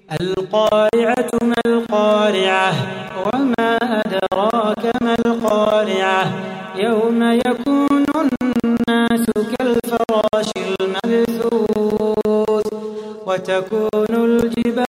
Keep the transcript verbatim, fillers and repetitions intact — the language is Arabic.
القارعة ما القارعة وما أدراك ما القارعة يوم يكون الناس كالفراش المبثوث وتكون الجبال